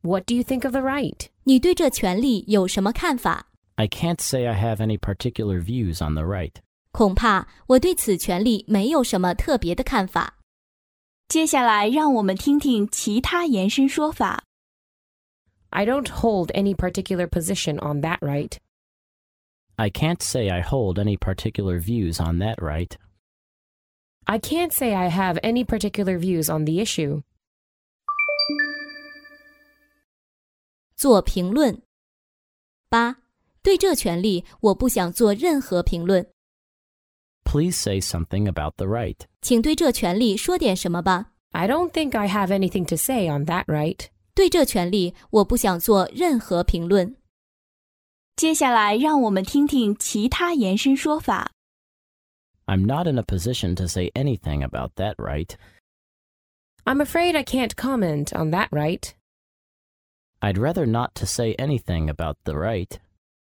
What do you think of the right? 你对这权利有什么看法？ I can't say I have any particular views on the right. 恐怕我对此权利没有什么特别的看法。 接下来让我们听听其他延伸说法。 I don't hold any particular position on that right. I can't say I hold any particular views on that right. I can't say I have any particular views on the issue. 做评论。8. 对这权利我不想做任何评论。 Please say something about the right. 请对这权利说点什么吧。 I don't think I have anything to say on that right. 对这权利我不想做任何评论。 接下来让我们听听其他延伸说法。 I'm not in a position to say anything about that right. I'm afraid I can't comment on that right. I'd rather not to say anything about the right.